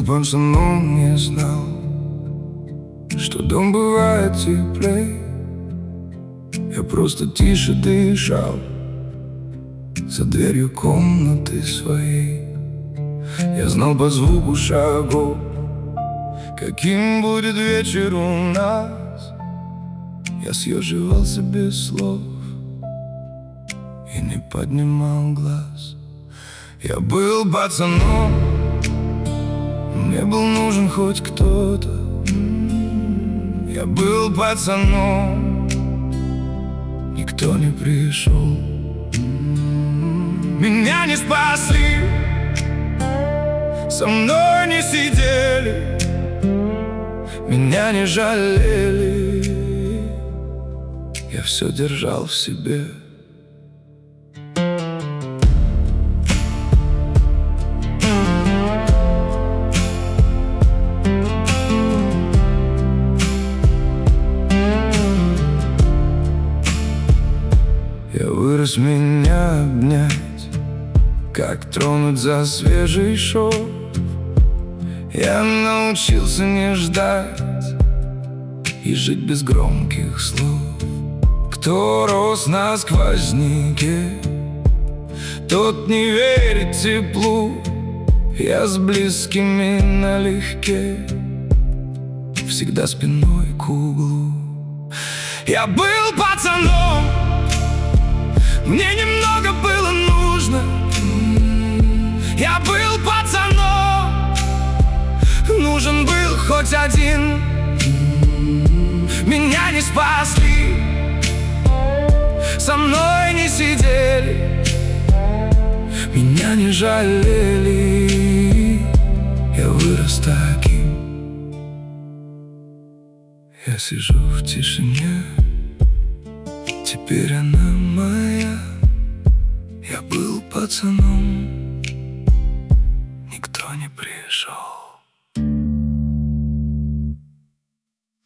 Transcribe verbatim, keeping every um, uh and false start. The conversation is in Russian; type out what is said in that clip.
пацаном не знал, что дом бывает теплей. Я просто тише дышал за дверью комнаты своей. Я знал по звуку шагов, каким будет вечер у нас. Я съеживался без слов и не поднимал глаз. Я был пацаном, мне был нужен хоть кто-то. Я был пацаном, никто не пришел. Меня не спасли, со мной не сидели, меня не жалели. Я все держал в себе. Я вырос, меня обнять, как тронуть за свежий шов. Я научился не ждать и жить без громких слов. Кто рос на сквозняке, тот не верит теплу. Я с близкими налегке, всегда спиной к углу. Я был пацаном, мне немного было нужно. Я был пацаном, нужен был хоть один. Меня не спасли, со мной не сидели, меня не жалели. Я вырос таким. Я сижу в тишине, теперь она моя. Я был пацаном, никто не пришел.